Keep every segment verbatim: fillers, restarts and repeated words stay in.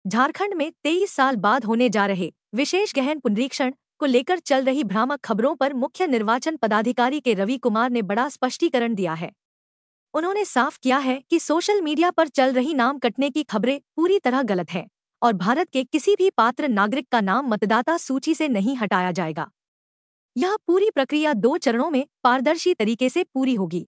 झारखंड में तेईस साल बाद होने जा रहे विशेष गहन पुनरीक्षण को लेकर चल रही भ्रामक खबरों पर मुख्य निर्वाचन पदाधिकारी के रवि कुमार ने बड़ा स्पष्टीकरण दिया है। उन्होंने साफ किया है कि सोशल मीडिया पर चल रही नाम कटने की खबरें पूरी तरह गलत हैं और भारत के किसी भी पात्र नागरिक का नाम मतदाता सूची से नहीं हटाया जाएगा। यह पूरी प्रक्रिया दो चरणों में पारदर्शी तरीके से पूरी होगी।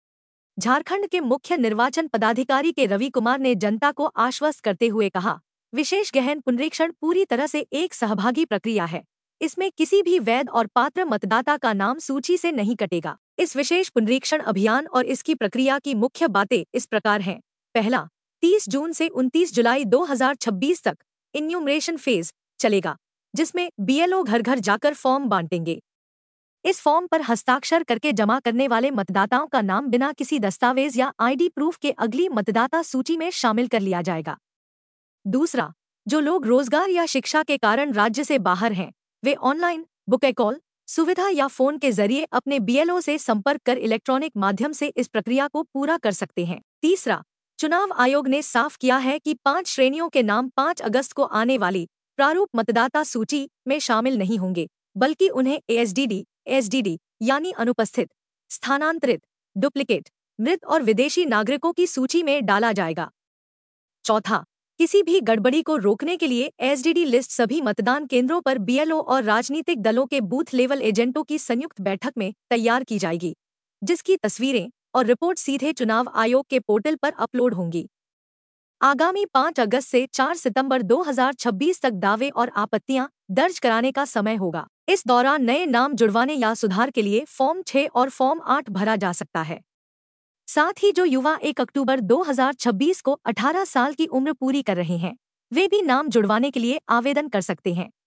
झारखंड के मुख्य निर्वाचन पदाधिकारी के रवि कुमार ने जनता को आश्वस्त करते हुए कहा, विशेष गहन पुनरीक्षण पूरी तरह से एक सहभागी प्रक्रिया है। इसमें किसी भी वैध और पात्र मतदाता का नाम सूची से नहीं कटेगा। इस विशेष पुनरीक्षण अभियान और इसकी प्रक्रिया की मुख्य बातें इस प्रकार हैं। पहला, तीस जून से उनतीस जुलाई दो हज़ार छब्बीस तक इन्यूमरेशन फेज चलेगा, जिसमें बीएलओ घर घर जाकर फॉर्म बांटेंगे। इस फॉर्म पर हस्ताक्षर करके जमा करने वाले मतदाताओं का नाम बिना किसी दस्तावेज या आईडी प्रूफ के अगली मतदाता सूची में शामिल कर लिया जाएगा। दूसरा, जो लोग रोजगार या शिक्षा के कारण राज्य से बाहर हैं, वे ऑनलाइन बुक ए कॉल सुविधा या फोन के जरिए अपने बीएलओ से संपर्क कर इलेक्ट्रॉनिक माध्यम से इस प्रक्रिया को पूरा कर सकते हैं। तीसरा, चुनाव आयोग ने साफ किया है कि पांच श्रेणियों के नाम पाँच अगस्त को आने वाली प्रारूप मतदाता सूची में शामिल नहीं होंगे, बल्कि उन्हें एएसडीडी एसडीडी यानी अनुपस्थित, स्थानांतरित, डुप्लीकेट, मृत और विदेशी नागरिकों की सूची में डाला जाएगा। चौथा, किसी भी गड़बड़ी को रोकने के लिए एसडीडी लिस्ट सभी मतदान केंद्रों पर बीएलओ और राजनीतिक दलों के बूथ लेवल एजेंटों की संयुक्त बैठक में तैयार की जाएगी, जिसकी तस्वीरें और रिपोर्ट सीधे चुनाव आयोग के पोर्टल पर अपलोड होंगी। आगामी पाँच अगस्त से चार सितंबर दो हज़ार छब्बीस तक दावे और आपत्तियां दर्ज कराने का समय होगा। इस दौरान नए नाम जुड़वाने या सुधार के लिए फॉर्म छह और फॉर्म आठ भरा जा सकता है। साथ ही जो युवा एक अक्टूबर दो हज़ार छब्बीस को अठारह साल की उम्र पूरी कर रहे हैं, वे भी नाम जुड़वाने के लिए आवेदन कर सकते हैं।